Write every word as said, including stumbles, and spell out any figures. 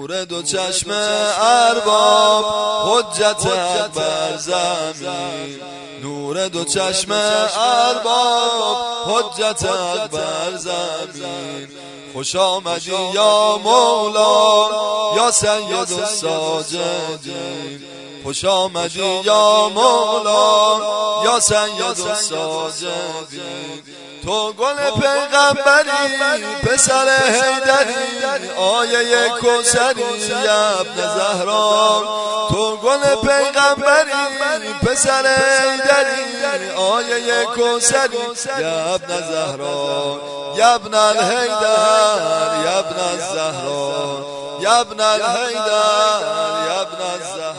نور دو چشم ارباب حجت بر زمین، نور دو چشم ارباب حجت بر زمین. خوش آمدی یا مولا یا سید الساجدین، خوش آمدی یا مولا یا سید الساجدین. تو گل پیغمبری پسر حیدری، آیه کوثری ابن زهرا. تو گل پیغمبری پسر حیدری، آیه کوثری ابن زهرا. یا ابن الحیدر یا ابن الزهرا، یا ابن الحیدر یا ابن الزهرا.